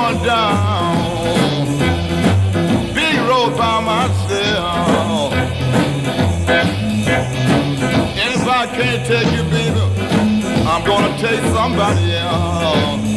going down big road by myself. And if I can't take you, baby, I'm gonna take somebody else.